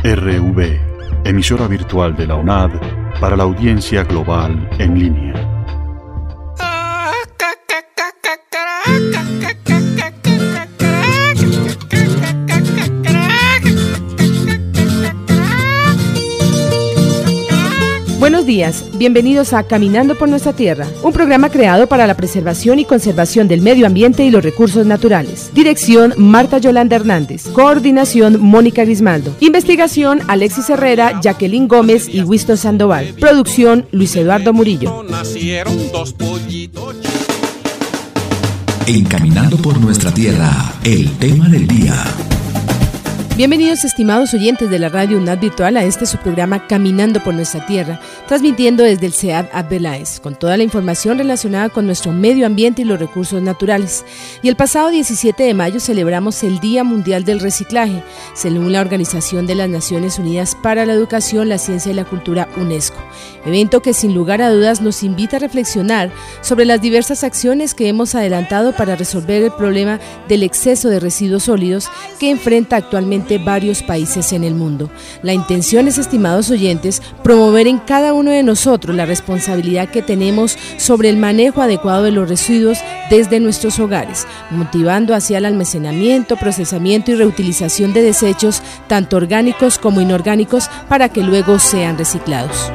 RV, emisora virtual de la UNAD para la audiencia global en línea. Buenos días, bienvenidos a Caminando por Nuestra Tierra, un programa creado para la preservación y conservación del medio ambiente y los recursos naturales. Dirección Marta Yolanda Hernández, coordinación Mónica Grismaldo, investigación Alexis Herrera, Jacqueline Gómez y Winston Sandoval, producción Luis Eduardo Murillo. En Caminando por Nuestra Tierra, el tema del día. Bienvenidos, estimados oyentes de la radio UNAD Virtual, a este su programa Caminando por Nuestra Tierra, transmitiendo desde el CEAD Abbeláez, con toda la información relacionada con nuestro medio ambiente y los recursos naturales. Y el pasado 17 de mayo celebramos el Día Mundial del Reciclaje, según la Organización de las Naciones Unidas para la Educación, la Ciencia y la Cultura, UNESCO. Evento que sin lugar a dudas nos invita a reflexionar sobre las diversas acciones que hemos adelantado para resolver el problema del exceso de residuos sólidos que enfrenta actualmente varios países en el mundo. La intención es, estimados oyentes, promover en cada uno de nosotros la responsabilidad que tenemos sobre el manejo adecuado de los residuos desde nuestros hogares, motivando hacia el almacenamiento, procesamiento y reutilización de desechos, tanto orgánicos como inorgánicos, para que luego sean reciclados.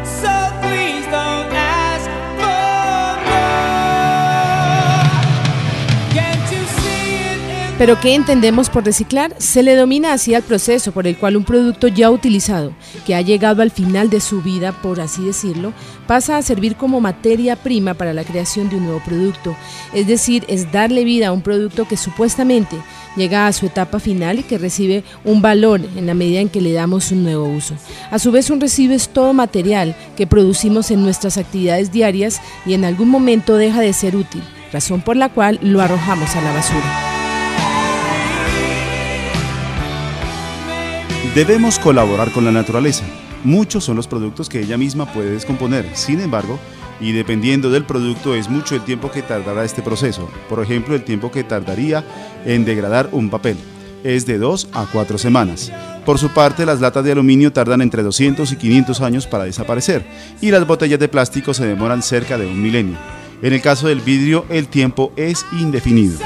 ¿Pero qué entendemos por reciclar? Se le denomina así al proceso por el cual un producto ya utilizado, que ha llegado al final de su vida, por así decirlo, pasa a servir como materia prima para la creación de un nuevo producto. Es decir, es darle vida a un producto que supuestamente llega a su etapa final y que recibe un valor en la medida en que le damos un nuevo uso. A su vez, un residuo es todo material que producimos en nuestras actividades diarias y en algún momento deja de ser útil, razón por la cual lo arrojamos a la basura. Debemos colaborar con la naturaleza. Muchos son los productos que ella misma puede descomponer. Sin embargo, y dependiendo del producto, es mucho el tiempo que tardará este proceso. Por ejemplo, el tiempo que tardaría en degradar un papel es de 2 a 4 semanas. Por su parte, las latas de aluminio tardan entre 200 y 500 años para desaparecer, y las botellas de plástico se demoran cerca de un milenio. En el caso del vidrio, el tiempo es indefinido.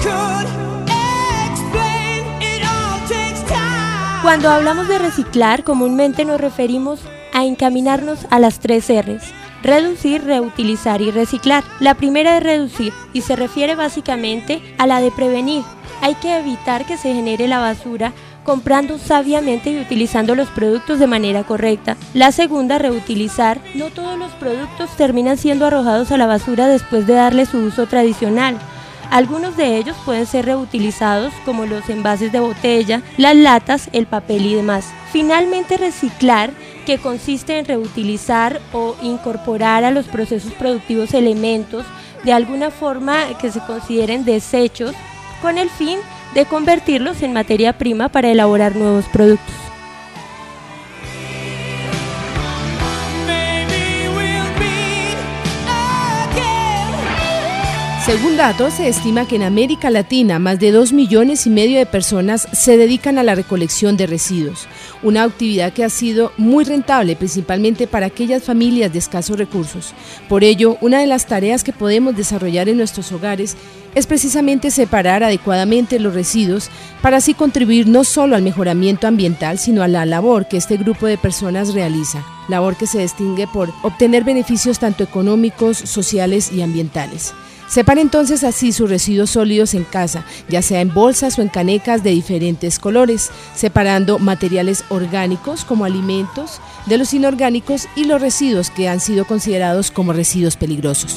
Cuando hablamos de reciclar, comúnmente nos referimos a encaminarnos a las 3 R's: reducir, reutilizar y reciclar. La primera es reducir y se refiere básicamente a la de prevenir. Hay que evitar que se genere la basura comprando sabiamente y utilizando los productos de manera correcta. La segunda, reutilizar. No todos los productos terminan siendo arrojados a la basura después de darle su uso tradicional. Algunos de ellos pueden ser reutilizados, como los envases de botella, las latas, el papel y demás. Finalmente, reciclar, que consiste en reutilizar o incorporar a los procesos productivos elementos de alguna forma que se consideren desechos, con el fin de convertirlos en materia prima para elaborar nuevos productos. Según datos, se estima que en América Latina más de 2,5 millones de personas se dedican a la recolección de residuos, una actividad que ha sido muy rentable principalmente para aquellas familias de escasos recursos. Por ello, una de las tareas que podemos desarrollar en nuestros hogares es precisamente separar adecuadamente los residuos para así contribuir no solo al mejoramiento ambiental, sino a la labor que este grupo de personas realiza, labor que se distingue por obtener beneficios tanto económicos, sociales y ambientales. Separe entonces así sus residuos sólidos en casa, ya sea en bolsas o en canecas de diferentes colores, separando materiales orgánicos como alimentos de los inorgánicos y los residuos que han sido considerados como residuos peligrosos.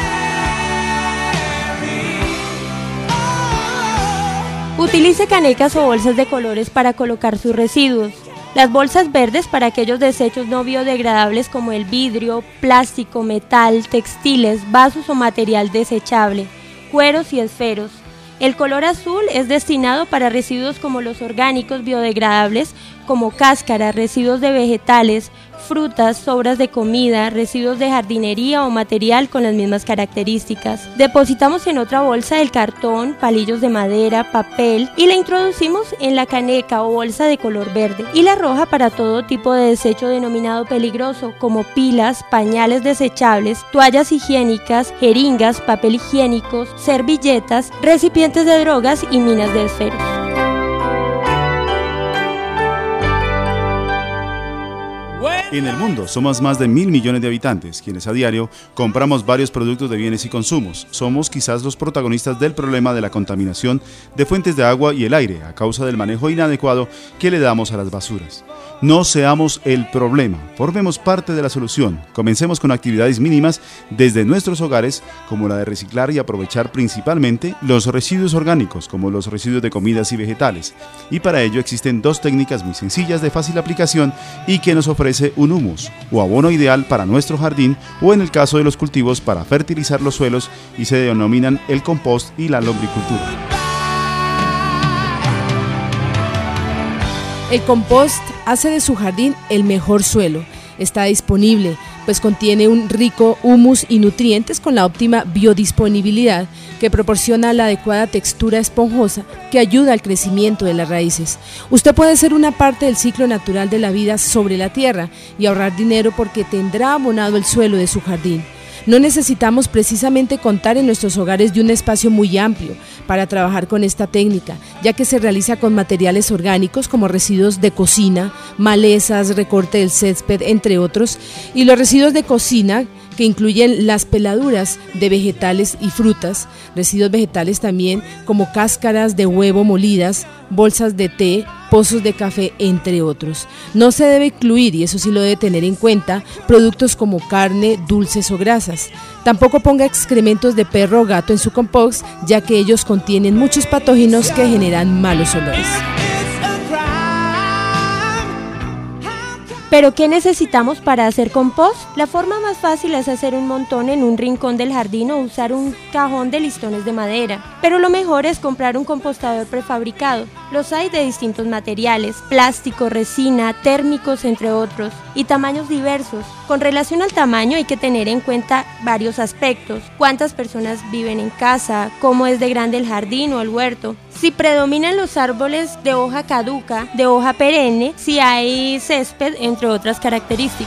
Utilice canecas o bolsas de colores para colocar sus residuos. Las bolsas verdes para aquellos desechos no biodegradables como el vidrio, plástico, metal, textiles, vasos o material desechable, cueros y esferos. El color azul es destinado para residuos como los orgánicos biodegradables, como cáscara, residuos de vegetales, frutas, sobras de comida, residuos de jardinería o material con las mismas características. Depositamos en otra bolsa el cartón, palillos de madera, papel y la introducimos en la caneca o bolsa de color verde y la roja para todo tipo de desecho denominado peligroso, como pilas, pañales desechables, toallas higiénicas, jeringas, papel higiénico, servilletas, recipientes de drogas y minas de esferos. En el mundo somos más de 1.000 millones de habitantes, quienes a diario compramos varios productos de bienes y consumos. Somos quizás los protagonistas del problema de la contaminación de fuentes de agua y el aire a causa del manejo inadecuado que le damos a las basuras. No seamos el problema, formemos parte de la solución. Comencemos con actividades mínimas desde nuestros hogares, como la de reciclar y aprovechar principalmente los residuos orgánicos, como los residuos de comidas y vegetales. Y para ello existen dos técnicas muy sencillas de fácil aplicación y que nos ofrece un humus o abono ideal para nuestro jardín o en el caso de los cultivos para fertilizar los suelos y se denominan el compost y la lombricultura. El compost hace de su jardín el mejor suelo. Está disponible, pues contiene un rico humus y nutrientes con la óptima biodisponibilidad que proporciona la adecuada textura esponjosa que ayuda al crecimiento de las raíces. Usted puede ser una parte del ciclo natural de la vida sobre la tierra y ahorrar dinero porque tendrá abonado el suelo de su jardín. No necesitamos precisamente contar en nuestros hogares de un espacio muy amplio para trabajar con esta técnica, ya que se realiza con materiales orgánicos como residuos de cocina, malezas, recorte del césped, entre otros, y los residuos de cocina que incluyen las peladuras de vegetales y frutas, residuos vegetales también como cáscaras de huevo molidas, bolsas de té, pozos de café, entre otros. No se debe incluir, y eso sí lo debe tener en cuenta, productos como carne, dulces o grasas. Tampoco ponga excrementos de perro o gato en su compost, ya que ellos contienen muchos patógenos que generan malos olores. ¿Pero qué necesitamos para hacer compost? La forma más fácil es hacer un montón en un rincón del jardín o usar un cajón de listones de madera. Pero lo mejor es comprar un compostador prefabricado. Los hay de distintos materiales, plástico, resina, térmicos, entre otros, y tamaños diversos. Con relación al tamaño hay que tener en cuenta varios aspectos. ¿Cuántas personas viven en casa? ¿Cómo es de grande el jardín o el huerto? Si predominan los árboles de hoja caduca, de hoja perenne, si hay césped, entre otras características.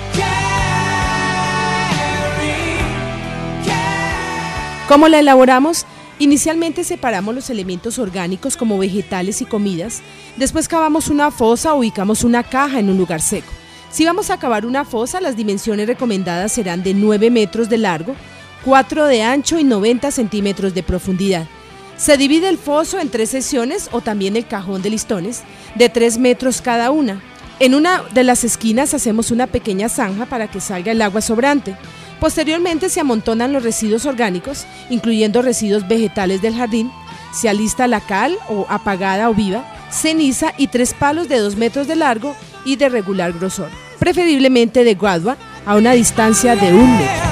¿Cómo la elaboramos? Inicialmente separamos los elementos orgánicos como vegetales y comidas, después cavamos una fosa o ubicamos una caja en un lugar seco. Si vamos a cavar una fosa, las dimensiones recomendadas serán de 9 metros de largo, 4 de ancho y 90 centímetros de profundidad. Se divide el foso en 3 secciones o también el cajón de listones, de 3 metros cada una. En una de las esquinas hacemos una pequeña zanja para que salga el agua sobrante. Posteriormente se amontonan los residuos orgánicos, incluyendo residuos vegetales del jardín. Se alista la cal o apagada o viva, ceniza y 3 palos de 2 metros de largo y de regular grosor, preferiblemente de guadua a una distancia de 1 metro.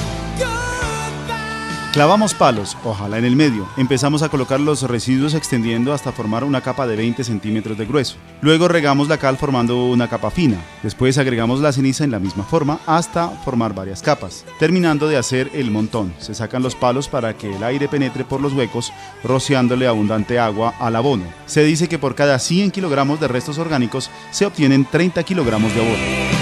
Clavamos palos, ojalá en el medio. Empezamos a colocar los residuos extendiendo hasta formar una capa de 20 centímetros de grueso. Luego regamos la cal formando una capa fina. Después agregamos la ceniza en la misma forma hasta formar varias capas. Terminando de hacer el montón, se sacan los palos para que el aire penetre por los huecos, rociándole abundante agua al abono. Se dice que por cada 100 kilogramos de restos orgánicos se obtienen 30 kilogramos de abono.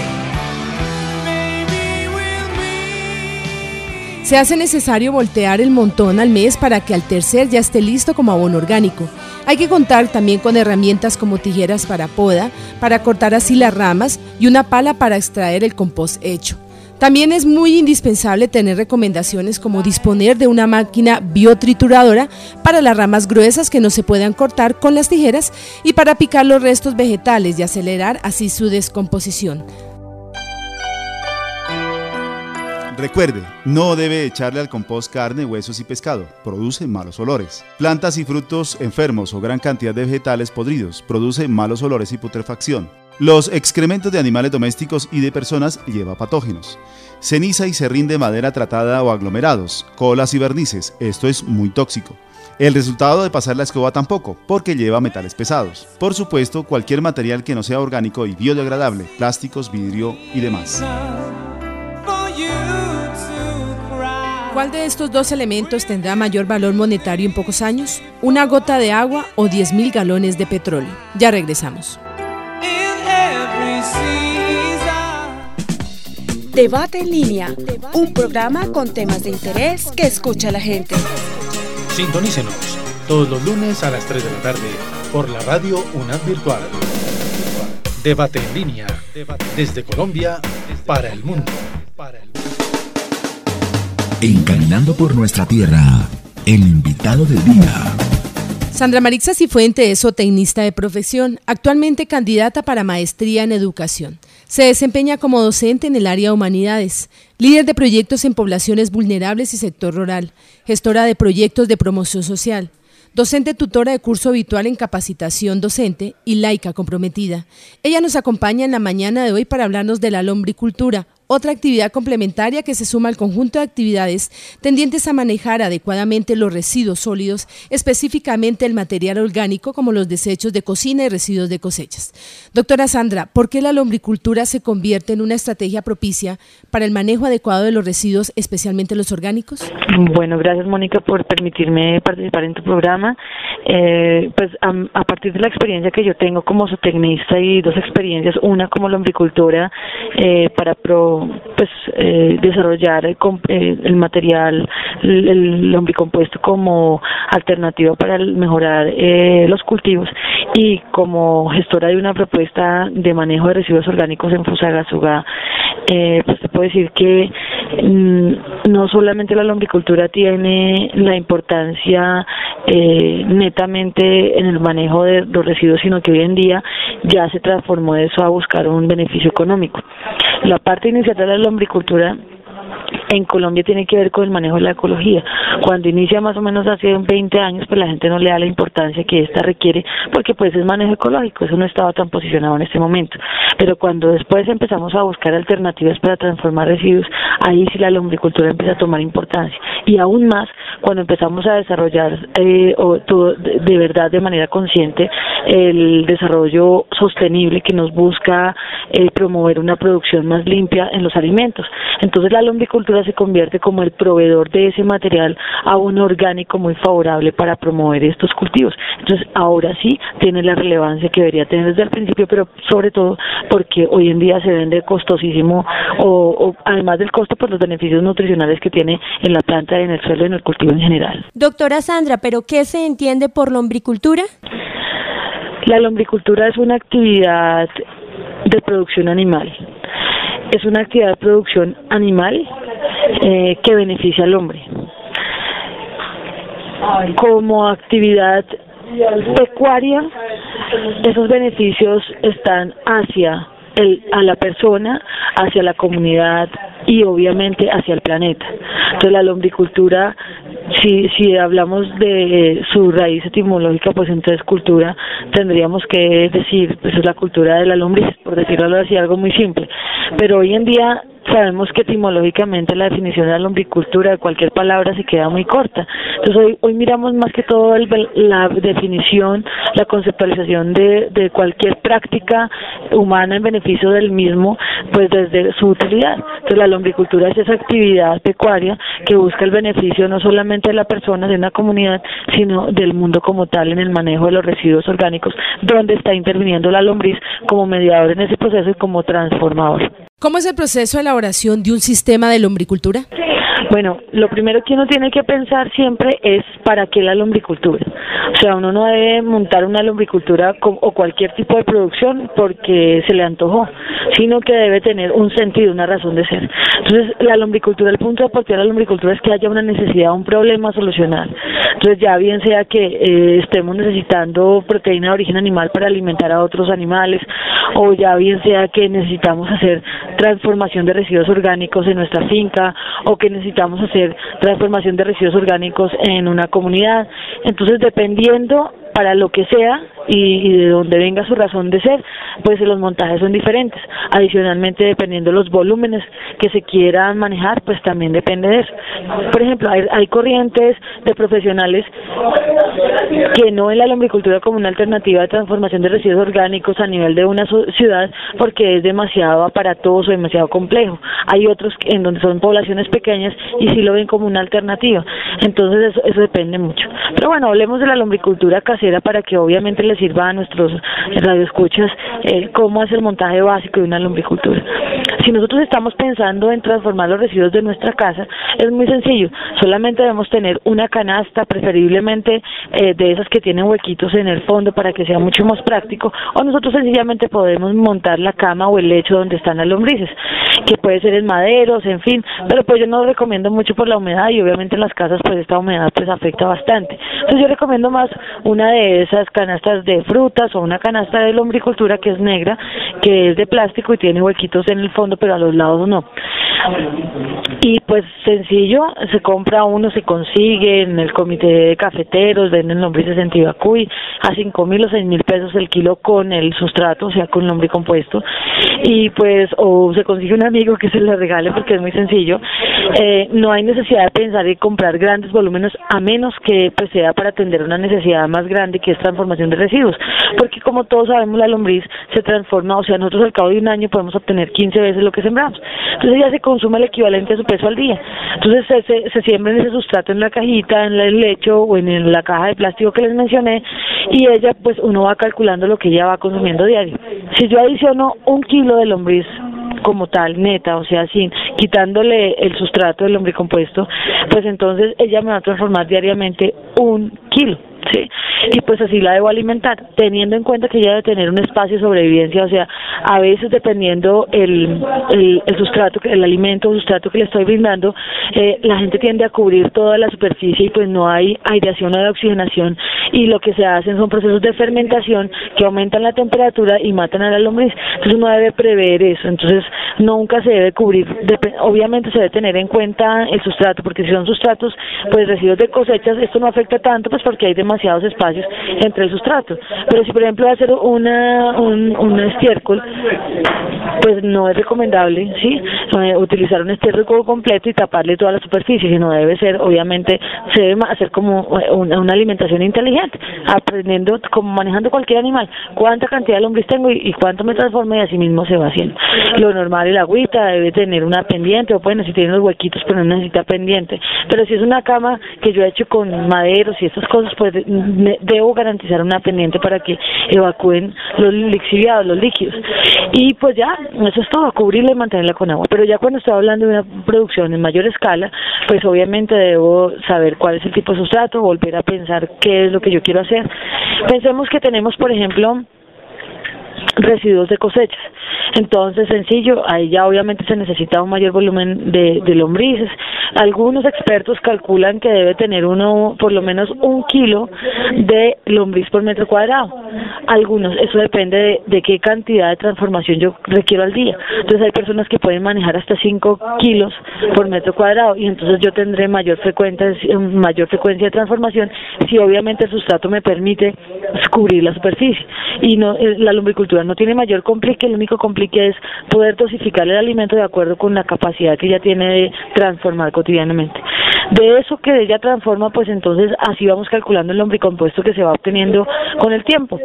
Se hace necesario voltear el montón al mes para que al tercer ya esté listo como abono orgánico. Hay que contar también con herramientas como tijeras para poda, para cortar así las ramas y una pala para extraer el compost hecho. También es muy indispensable tener recomendaciones como disponer de una máquina biotrituradora para las ramas gruesas que no se puedan cortar con las tijeras y para picar los restos vegetales y acelerar así su descomposición. Recuerde, no debe echarle al compost carne, huesos y pescado, produce malos olores. Plantas y frutos enfermos o gran cantidad de vegetales podridos, produce malos olores y putrefacción. Los excrementos de animales domésticos y de personas lleva patógenos. Ceniza y serrín de madera tratada o aglomerados, colas y vernices, esto es muy tóxico. El resultado de pasar la escoba tampoco, porque lleva metales pesados. Por supuesto, cualquier material que no sea orgánico y biodegradable, plásticos, vidrio y demás. ¿Cuál de estos dos elementos tendrá mayor valor monetario en pocos años? ¿Una gota de agua o 10.000 galones de petróleo? Ya regresamos. Debate en línea, un programa con temas de interés que escucha la gente. Sintonícenos todos los lunes a las 3 de la tarde por la radio UNAD Virtual. Debate en línea, desde Colombia para el mundo. Encaminando por nuestra tierra, el invitado del día. Sandra Marixa Cifuente es zootecnista de profesión, actualmente candidata para maestría en educación. Se desempeña como docente en el área de humanidades, líder de proyectos en poblaciones vulnerables y sector rural, gestora de proyectos de promoción social, docente tutora de curso habitual en capacitación docente y laica comprometida. Ella nos acompaña en la mañana de hoy para hablarnos de la lombricultura, otra actividad complementaria que se suma al conjunto de actividades tendientes a manejar adecuadamente los residuos sólidos, específicamente el material orgánico como los desechos de cocina y residuos de cosechas. Doctora Sandra, ¿por qué la lombricultura se convierte en una estrategia propicia para el manejo adecuado de los residuos, especialmente los orgánicos? Bueno, gracias Mónica por permitirme participar en tu programa. Pues a partir de la experiencia que yo tengo como zootecnista y dos experiencias, una como lombricultora para desarrollar el material, el lombricompuesto como alternativa para mejorar los cultivos, y como gestora de una propuesta de manejo de residuos orgánicos en Fusagasugá, pues te puedo decir que no solamente la lombricultura tiene la importancia netamente en el manejo de los residuos, sino que hoy en día ya se transformó eso a buscar un beneficio económico. La parte inicial de la lombricultura en Colombia tiene que ver con el manejo de la ecología. Cuando inicia más o menos hace 20 años, pues la gente no le da la importancia que esta requiere, porque pues es manejo ecológico, eso no estaba tan posicionado en este momento. Pero cuando después empezamos a buscar alternativas para transformar residuos, ahí sí la lombricultura empieza a tomar importancia. Y aún más cuando empezamos a desarrollar de verdad de manera consciente el desarrollo sostenible que nos busca promover una producción más limpia en los alimentos. Entonces la lombricultura se convierte como el proveedor de ese material a un orgánico muy favorable para promover estos cultivos. Entonces ahora sí tiene la relevancia que debería tener desde el principio, pero sobre todo porque hoy en día se vende costosísimo o además del costo, pues los beneficios nutricionales que tiene en la planta, en el suelo y en el cultivo en general. Doctora Sandra, ¿pero qué se entiende por lombricultura? La lombricultura es una actividad de producción animal. Es una actividad de producción animal que beneficia al hombre. Como actividad pecuaria, esos beneficios están hacia a la persona, hacia la comunidad y obviamente hacia el planeta. Entonces la lombricultura, si hablamos de su raíz etimológica, pues entonces cultura tendríamos que decir, pues es la cultura de la lombriz, por decirlo así, algo muy simple. Pero hoy en día sabemos que etimológicamente la definición de la lombricultura de cualquier palabra se queda muy corta. Entonces hoy miramos más que todo la definición, la conceptualización de cualquier práctica humana en beneficio del mismo, pues desde su utilidad. Entonces la lombricultura es esa actividad pecuaria que busca el beneficio no solamente de la persona, de una comunidad, sino del mundo como tal en el manejo de los residuos orgánicos, donde está interviniendo la lombriz como mediador en ese proceso y como transformador. ¿Cómo es el proceso de elaboración de un sistema de lombricultura? Bueno, lo primero que uno tiene que pensar siempre es ¿para qué la lombricultura? O sea, uno no debe montar una lombricultura o cualquier tipo de producción porque se le antojó, sino que debe tener un sentido, una razón de ser. Entonces, la lombricultura, el punto de partida de la lombricultura es que haya una necesidad, un problema a solucionar. Entonces, ya bien sea que estemos necesitando proteína de origen animal para alimentar a otros animales, o ya bien sea que necesitamos hacer transformación de residuos orgánicos en nuestra finca, o que necesitamos hacer transformación de residuos orgánicos en una comunidad. Entonces, dependiendo para lo que sea y de donde venga su razón de ser, pues los montajes son diferentes. Adicionalmente, dependiendo de los volúmenes que se quieran manejar, pues también depende de eso. Por ejemplo, hay corrientes de profesionales que no ven la lombricultura como una alternativa de transformación de residuos orgánicos a nivel de una ciudad porque es demasiado aparatoso, demasiado complejo. Hay otros en donde son poblaciones pequeñas y sí lo ven como una alternativa. Entonces eso depende mucho. Pero bueno, hablemos de la lombricultura casera para que obviamente les sirva a nuestros radioescuchas cómo es el montaje básico de una lombricultura. Si nosotros estamos pensando en transformar los residuos de nuestra casa, es muy sencillo. Solamente debemos tener una canasta, preferiblemente de esas que tienen huequitos en el fondo para que sea mucho más práctico, o nosotros sencillamente podemos montar la cama o el lecho donde están las lombrices, que puede ser en maderos, en fin, pero pues yo no lo recomiendo mucho por la humedad y obviamente en las casas pues esta humedad pues afecta bastante. Entonces yo recomiendo más una de esas canastas de frutas o una canasta de lombricultura que es negra, que es de plástico y tiene huequitos en el fondo pero a los lados no. Y pues sencillo, se compra uno, se consigue en el comité de cafeteros, venden lombrices en Tibacuy a 5.000 o 6.000 pesos el kilo con el sustrato, o sea con lombricompuesto, y pues o se consigue un amigo que se le regale porque es muy sencillo. No hay necesidad de pensar y comprar grandes volúmenes a menos que pues sea para atender una necesidad más grande que es transformación de residuos, porque como todos sabemos la lombriz se transforma, o sea nosotros al cabo de un año podemos obtener 15 veces lo que sembramos, entonces ya se consume el equivalente a su peso al día. Entonces se siembra en ese sustrato en la cajita, en el lecho o en la caja de plástico que les mencioné, y ella pues uno va calculando lo que ella va consumiendo diario. Si yo adiciono 1 kilo de lombriz como tal, neta, o sea, sin quitándole el sustrato del lombricompuesto, pues entonces ella me va a transformar diariamente 1 kilo. Sí, y pues así la debo alimentar, teniendo en cuenta que ella debe tener un espacio de sobrevivencia, o sea, a veces dependiendo el sustrato, el alimento o sustrato que le estoy brindando, la gente tiende a cubrir toda la superficie y pues no hay aireación o de oxigenación, y lo que se hacen son procesos de fermentación que aumentan la temperatura y matan a la lombriz. Entonces uno debe prever eso, entonces nunca se debe cubrir, obviamente se debe tener en cuenta el sustrato, porque si son sustratos, pues residuos de cosechas, esto no afecta tanto, pues porque hay demasiados espacios entre el sustrato, pero si por ejemplo va a hacer un estiércol, pues no es recomendable, ¿sí? Utilizar un estiércol completo y taparle toda la superficie, sino debe ser, obviamente, se debe hacer como una alimentación inteligente, aprendiendo, como manejando cualquier animal, cuánta cantidad de lombriz tengo y cuánto me transforma, y así mismo se va haciendo. Lo normal, el agüita debe tener una pendiente, o bueno, si tiene los huequitos, pero no necesita pendiente, pero si es una cama que yo he hecho con maderos y estas cosas, pues debo garantizar una pendiente para que evacúen los lixiviados, los líquidos. Y pues ya, eso es todo, cubrirla y mantenerla con agua. Pero ya cuando estoy hablando de una producción en mayor escala, pues obviamente debo saber cuál es el tipo de sustrato, volver a pensar qué es lo que yo quiero hacer. Pensemos que tenemos, por ejemplo, residuos de cosechas. Entonces, sencillo, ahí ya obviamente se necesita un mayor volumen de lombrices. Algunos expertos calculan que debe tener uno por lo menos 1 kilo de lombriz por metro cuadrado. Algunos, eso depende de qué cantidad de transformación yo requiero al día. Entonces hay personas que pueden manejar hasta 5 kilos por metro cuadrado, y entonces yo tendré mayor frecuencia de transformación si obviamente el sustrato me permite cubrir la superficie. Y no, la lombricultura no tiene mayor complique, el único complique es poder dosificar el alimento de acuerdo con la capacidad que ella tiene de transformar cotidianamente. De eso que ella transforma, pues entonces así vamos calculando el lombricompuesto que se va obteniendo con el tiempo.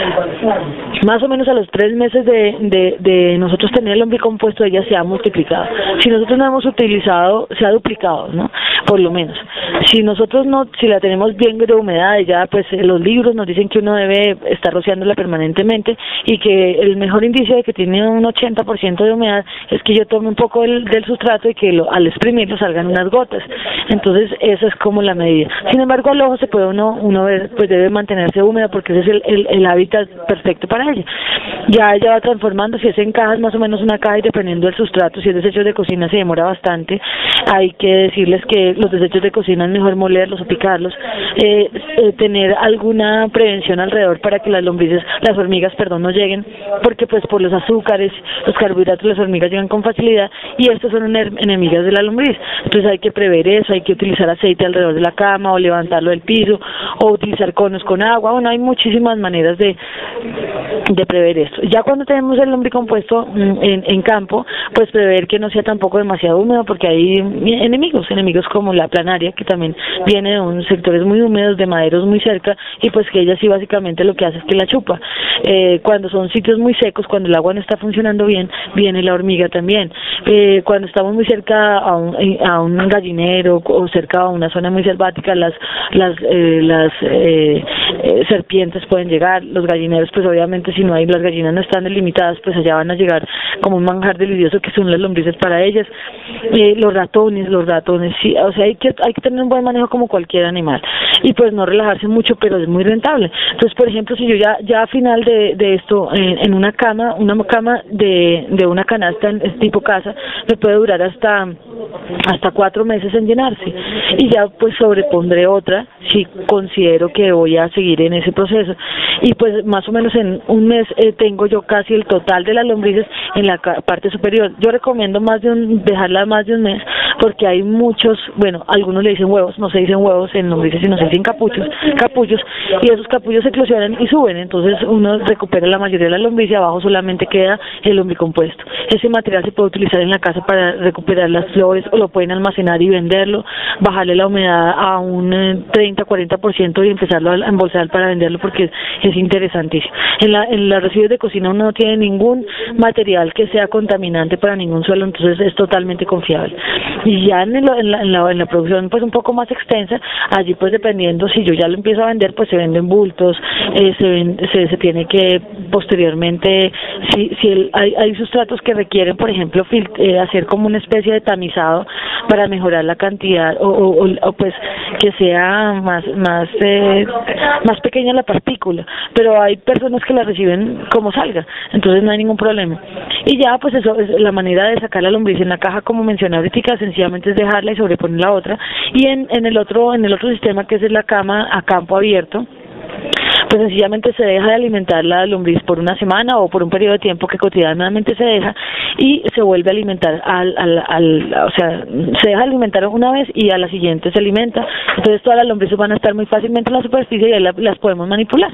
Más o menos a los 3 meses de nosotros tener el lombricompuesto, ella se ha multiplicado. Si nosotros no hemos utilizado, se ha duplicado, ¿no? Por lo menos. Si nosotros no, si la tenemos bien de humedad, ya pues los libros nos dicen que uno debe estar rociándola permanentemente, y que el mejor indicio de que tiene un 80% de humedad es que yo tome un poco del sustrato y que al exprimirlo salgan unas gotas. Entonces esa es como la medida. Sin embargo, al ojo se puede uno ver, pues debe mantenerse húmeda, porque ese es el hábitat perfecto para ella. Ya ella va transformando, si es en cajas, más o menos una caja, y dependiendo del sustrato, si es desechos de cocina se demora bastante. Hay que decirles que los desechos de cocina es mejor molerlos o picarlos, tener alguna prevención alrededor para que las hormigas no lleguen, porque pues por los azúcares, los carbohidratos, las hormigas llegan con facilidad y estas son enemigas de la lombriz. Entonces hay que prever eso, hay que utilizar aceite alrededor de la cama o levantarlo del piso o utilizar conos con agua. Bueno, hay muchísimas maneras de prever esto. Ya cuando tenemos el lombricompuesto en campo, pues prever que no sea tampoco demasiado húmedo, porque hay enemigos como la planaria, que también viene de sectores muy húmedos, de maderos muy cerca, y pues que ella sí básicamente lo que hace es que la chupa. Cuando son sitios muy secos, cuando el agua no está funcionando bien, viene la hormiga también. Cuando estamos muy cerca a un gallinero o cerca a una zona muy selvática, las serpientes pueden llegar. Los gallineros, pues obviamente si las gallinas no están delimitadas, pues allá van a llegar como un manjar delicioso que son las lombrices para ellas. Los ratones, sí, o sea, hay que tener un buen manejo como cualquier animal y pues no relajarse mucho, pero es muy rentable. Entonces, por ejemplo, si yo ya a final de esto, en una cama de una canasta tipo casa, me puede durar hasta 4 meses en llenarse, y ya pues sobrepondré otra si considero que voy a seguir en ese proceso, y pues más o menos en un mes tengo yo casi el total de las lombrices en la parte superior. Yo recomiendo dejarla más de un mes, porque hay muchos, algunos le dicen huevos, no se dicen huevos en lombrices, sino se dicen capullos, y esos capullos eclosionan y suben, entonces uno recupera la mayoría de la lombriz y abajo solamente queda el lombricompuesto. Ese material se puede utilizar en la casa para recuperar las flores, o lo pueden almacenar y venderlo, bajarle la humedad a un 30-40% y empezarlo a embolsar para venderlo, porque es interesantísimo. En los residuos de cocina uno no tiene ningún material que sea contaminante para ningún suelo, entonces es totalmente confiable. Y ya en la producción pues un poco más extensa, allí pues dependiendo, si yo ya lo empiezo a vender, pues se venden bultos, se tiene que posteriormente, hay sustratos que requieren, por ejemplo, hacer como una especie de tamizado para mejorar la cantidad o pues que sea más pequeña la partícula, pero hay personas que la reciben como salga, entonces no hay ningún problema. Y ya pues eso es la manera de sacar la lombriz en la caja, como mencioné ahorita, sencillamente es dejarla y sobreponer la otra. Y en el otro sistema, que es la cama a campo abierto, pues sencillamente se deja de alimentar la lombriz por una semana o por un periodo de tiempo que cotidianamente se deja, y se vuelve a alimentar o sea, se deja alimentar una vez y a la siguiente se alimenta. Entonces todas las lombrices van a estar muy fácilmente en la superficie y ahí las podemos manipular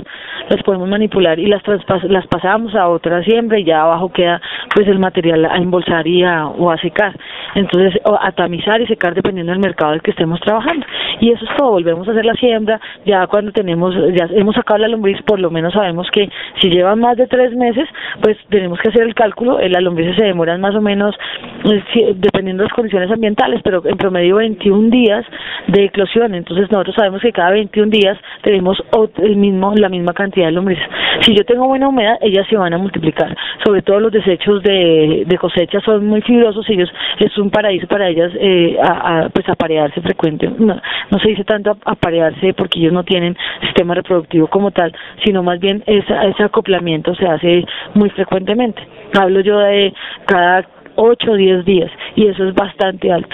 y las pasamos a otra siembra, y ya abajo queda pues el material a embolsar o a secar, entonces a tamizar y secar dependiendo del mercado del que estemos trabajando. Y eso es todo. Volvemos a hacer la siembra ya cuando ya hemos sacado la lombriz. Por lo menos sabemos que si llevan más de 3 meses, pues tenemos que hacer el cálculo. Las lombrices se demoran más o menos, dependiendo de las condiciones ambientales, pero en promedio 21 días de eclosión. Entonces nosotros sabemos que cada 21 días tenemos la misma cantidad de lombrices. Si yo tengo buena humedad, ellas se van a multiplicar. Sobre todo los desechos de cosecha son muy fibrosos, es un paraíso para ellas pues aparearse frecuente. No se dice tanto aparearse porque ellos no tienen sistema reproductivo como tal, sino más bien ese acoplamiento se hace muy frecuentemente. Hablo yo de cada 8 o 10 días, y eso es bastante alto.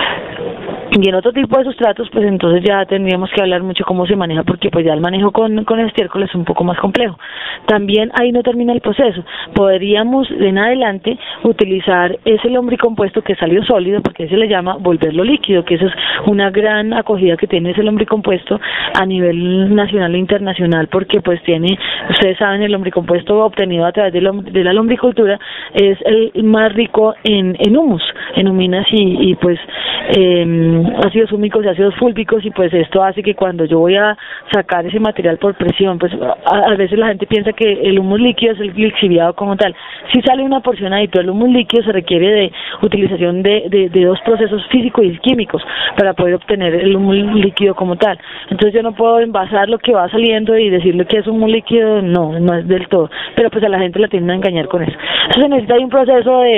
Y en otro tipo de sustratos, pues entonces ya tendríamos que hablar mucho cómo se maneja, porque pues ya el manejo con estiércol es un poco más complejo. También ahí no termina el proceso. Podríamos en adelante utilizar ese lombricompuesto que salió sólido, porque se le llama volverlo líquido, que esa es una gran acogida que tiene ese lombricompuesto a nivel nacional e internacional, porque pues ustedes saben, el lombricompuesto obtenido a través de la lombricultura es el más rico en humus, en huminas y pues ácidos húmicos y ácidos fúlbicos, y pues esto hace que cuando yo voy a sacar ese material por presión, pues a veces la gente piensa que el humus líquido es el lixiviado como tal. Si sale una porción ahí, pero el humus líquido se requiere de utilización de 2 procesos físicos y químicos para poder obtener el humus líquido como tal. Entonces yo no puedo envasar lo que va saliendo y decirle que es humus líquido, no es del todo, pero pues a la gente la tienden a engañar con eso. Entonces se necesita un proceso de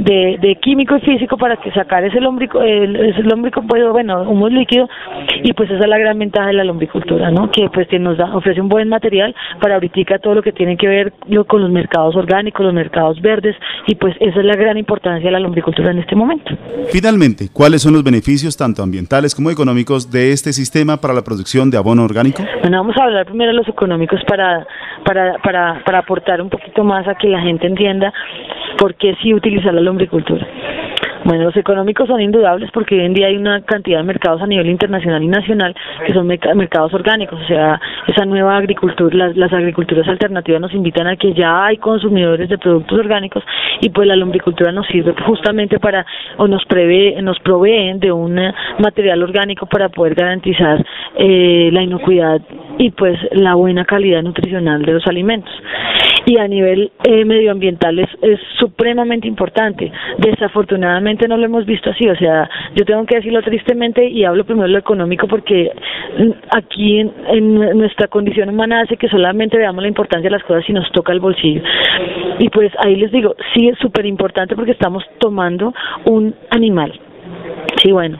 de químico y físico para que sacar ese lombricompuesto, humus líquido, y pues esa es la gran ventaja de la lombricultura, ¿no? Que pues ofrece un buen material para ahorita todo lo que tiene que ver con los mercados orgánicos, los mercados verdes, y pues esa es la gran importancia de la lombricultura en este momento. Finalmente, ¿cuáles son los beneficios tanto ambientales como económicos de este sistema para la producción de abono orgánico? Bueno, vamos a hablar primero de los económicos para aportar un poquito más a que la gente entienda por qué sí utilizar la lombricultura. Bueno, los económicos son indudables porque hoy en día hay una cantidad de mercados a nivel internacional y nacional que son mercados orgánicos, o sea, esa nueva agricultura, las agriculturas alternativas nos invitan a que ya hay consumidores de productos orgánicos, y pues la lombricultura nos sirve justamente nos proveen de un material orgánico para poder garantizar la inocuidad y pues la buena calidad nutricional de los alimentos. Y a nivel medioambiental es supremamente importante. Desafortunadamente no lo hemos visto así, o sea, yo tengo que decirlo tristemente, y hablo primero de lo económico porque aquí en nuestra condición humana hace que solamente veamos la importancia de las cosas si nos toca el bolsillo. Y pues ahí les digo, sí es súper importante porque estamos tomando un animal. Sí, bueno.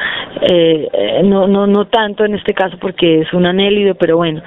No tanto en este caso porque es un anélido, pero bueno,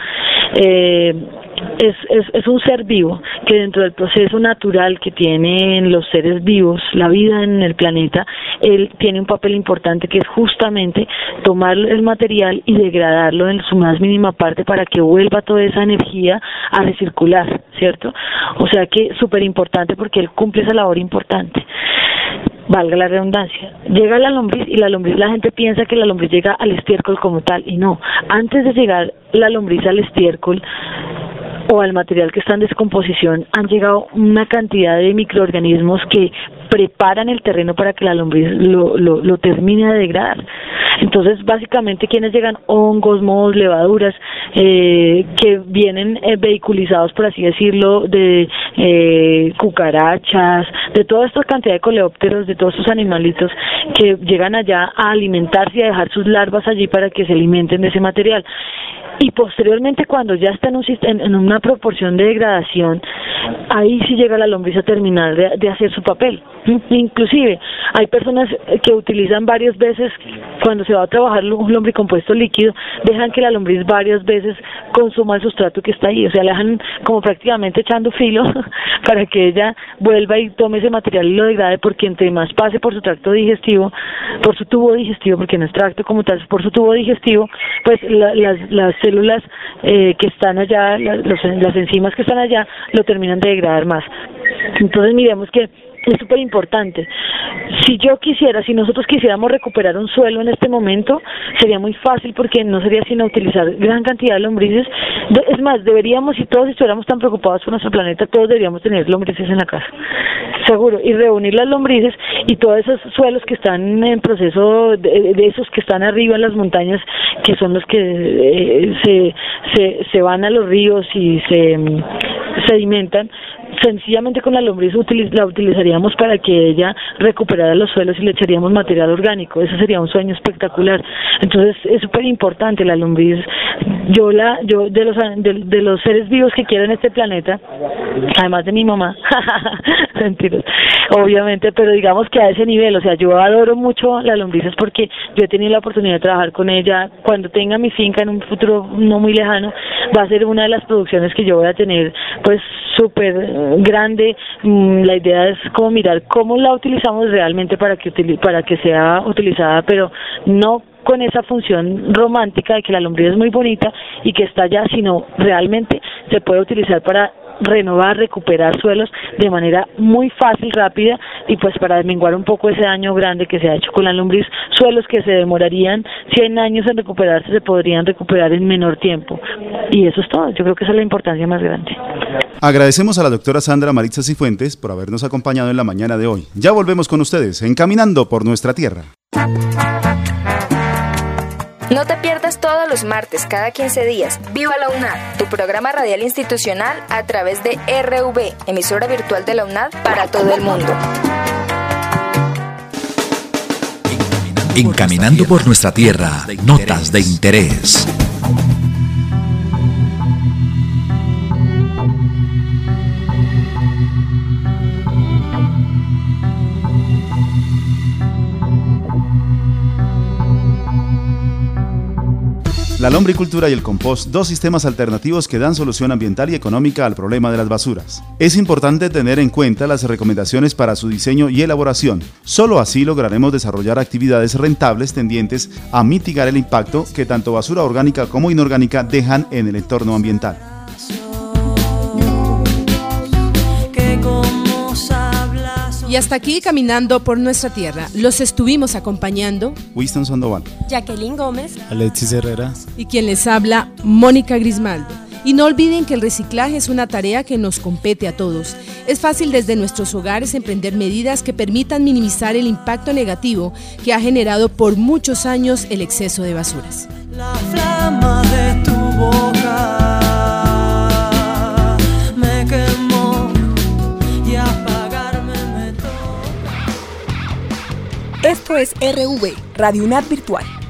es un ser vivo que dentro del proceso natural que tienen los seres vivos, la vida en el planeta, él tiene un papel importante que es justamente tomar el material y degradarlo en su más mínima parte para que vuelva toda esa energía a recircular, ¿cierto? O sea que súper importante porque él cumple esa labor importante. Valga la redundancia, llega la lombriz y la gente piensa que la lombriz llega al estiércol como tal, y no, antes de llegar la lombriz al estiércol o al material que está en descomposición, han llegado una cantidad de microorganismos que preparan el terreno para que la lombriz lo termine de degradar. Entonces, básicamente, ¿quiénes llegan? Hongos, mohos, levaduras, que vienen vehiculizados, por así decirlo, de cucarachas, de toda esta cantidad de coleópteros, de todos estos animalitos que llegan allá a alimentarse y a dejar sus larvas allí para que se alimenten de ese material. Y posteriormente, cuando ya está en una proporción de degradación, ahí sí llega la lombriz a terminar de hacer su papel. Inclusive hay personas que utilizan varias veces, cuando se va a trabajar un lombricompuesto líquido, dejan que la lombriz varias veces consuma el sustrato que está ahí, o sea, le dejan como prácticamente echando filo para que ella vuelva y tome ese material y lo degrade, porque entre más pase por su tracto digestivo, por su tubo digestivo, porque no es tracto como tal, por su tubo digestivo, pues las células que están allá, las enzimas que están allá, lo terminan de degradar más. Entonces miremos que es súper importante. Si nosotros quisiéramos recuperar un suelo en este momento, sería muy fácil porque no sería sino utilizar gran cantidad de lombrices. Es más, si todos estuviéramos tan preocupados por nuestro planeta, todos deberíamos tener lombrices en la casa, seguro, y reunir las lombrices y todos esos suelos que están en proceso, de esos que están arriba en las montañas, que son los que se van a los ríos y se sedimentan. Sencillamente con la lombriz la utilizaríamos para que ella recuperara los suelos y le echaríamos material orgánico. Eso sería un sueño espectacular. Entonces es súper importante la lombriz. Yo de los seres vivos que quiero en este planeta, además de mi mamá, mentiras, obviamente, pero digamos que a ese nivel, o sea, yo adoro mucho las lombrices porque yo he tenido la oportunidad de trabajar con ella. Cuando tenga mi finca en un futuro no muy lejano, va a ser una de las producciones que yo voy a tener, pues súper grande. La idea es como mirar cómo la utilizamos realmente para que sea utilizada, pero no con esa función romántica de que la lombriz es muy bonita y que está allá, sino realmente se puede utilizar para renovar, recuperar suelos de manera muy fácil, rápida, y pues para desmenguar un poco ese daño grande que se ha hecho con la lombriz. Suelos que se demorarían 100 años en recuperarse se podrían recuperar en menor tiempo, y eso es todo. Yo creo que esa es la importancia más grande. Agradecemos a la doctora Sandra Maritza Cifuentes por habernos acompañado en la mañana de hoy. Ya volvemos con ustedes en Caminando por Nuestra Tierra. No te pierdas todos los martes, cada 15 días, Viva la UNAD, tu programa radial institucional a través de RV, emisora virtual de la UNAD para todo el mundo. En Caminando por Nuestra Tierra, notas de interés. La lombricultura y el compost, dos sistemas alternativos que dan solución ambiental y económica al problema de las basuras. Es importante tener en cuenta las recomendaciones para su diseño y elaboración. Solo así lograremos desarrollar actividades rentables tendientes a mitigar el impacto que tanto basura orgánica como inorgánica dejan en el entorno ambiental. Y hasta aquí Caminando por Nuestra Tierra. Los estuvimos acompañando Winston Sandoval, Jacqueline Gómez, Alexis Herrera y quien les habla, Mónica Grismaldo. Y no olviden que el reciclaje es una tarea que nos compete a todos. Es fácil desde nuestros hogares emprender medidas que permitan minimizar el impacto negativo que ha generado por muchos años el exceso de basuras. La flama de tu boca me quemó y apagarme me tocó. Esto es RV, Radio UNAD Virtual.